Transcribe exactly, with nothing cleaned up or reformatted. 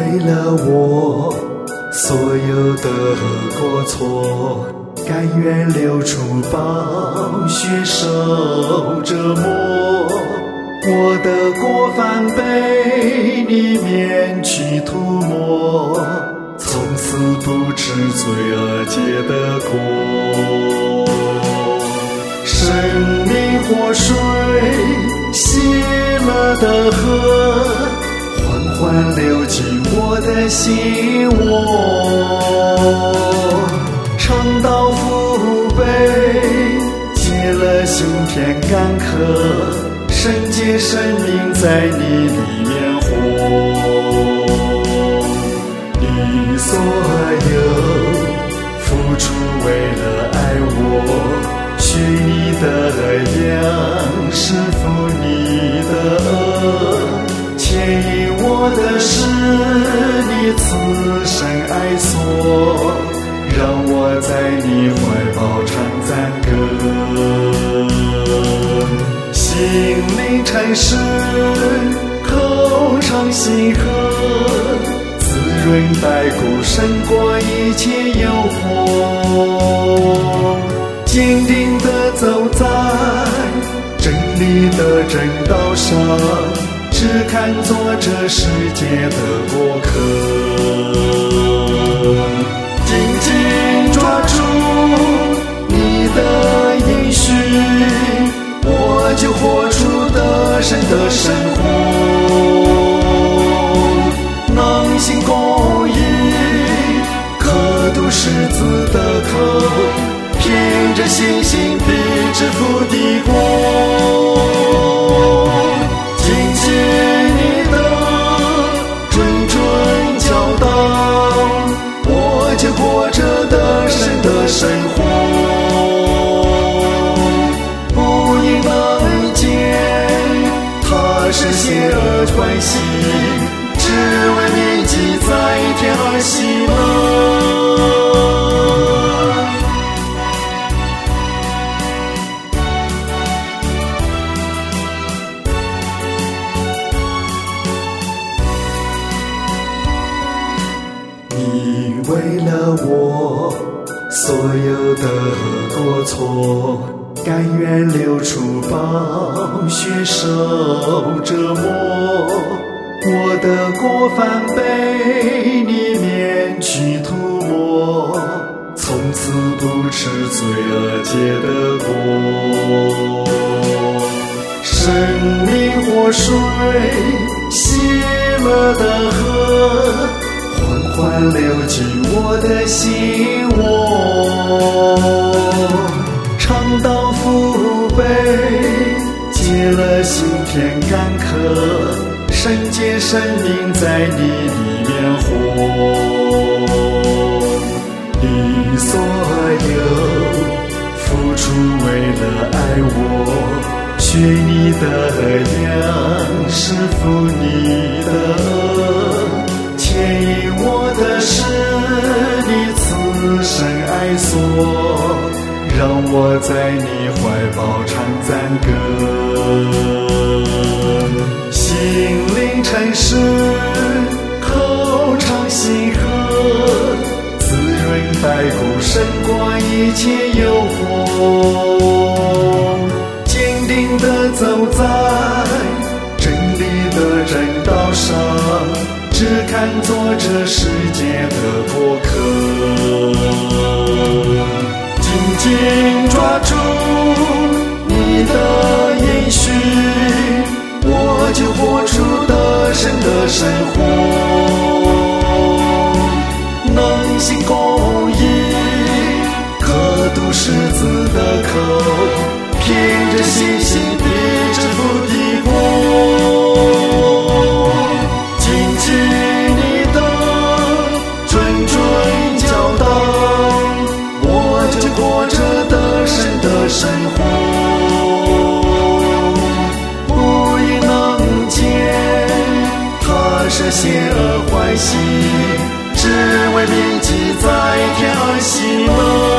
为了我所有的过错，甘愿流出宝血受折磨。我的过犯被你免去涂抹，从此不吃罪恶结的果。生命活水熄了的河，缓缓流进我的心窝。尝到父悲，解了心田干渴，圣洁生命在你里面活。你所有付出为了爱我，学你的样式服你的恶，牵引我的是你慈神爱所，让我在你怀抱唱赞歌。心灵诚实，口唱心和，滋润百谷，胜过一切诱惑。坚定地走在真理的正道上，只看作这世界的过客。紧紧抓住你的应许，我就活出得胜的生活。能行公义，可渡狮子的口，凭着信心必致富的国。谨记你的谆谆教导，我就过着得胜的生活。不因能见他是邪恶欢喜，只为铭记在天而喜乐。你为了我所有的过错，甘愿流出宝血受折磨。我的过犯被你免去涂抹，从此不吃罪恶结的果。生命活水熄了的河，缓缓流进我的心窝。尝到父悲，解了心田干渴，圣洁生命在你里面活。你所有付出为了爱我，学你的样式服你的恶，牵引我的是你慈神爱所，让我在你怀抱唱赞歌。心灵诚实，口唱心和，滋润百谷，胜过一切诱惑。坚定地走在真理的正道上，只看作这世界的过客。紧紧抓住你的应许，我就活出得胜的生活。能行公义，可渡狮子的口，凭着信心必致富的国。生活不应能见他是邪恶欢喜，只为铭记在天而喜乐。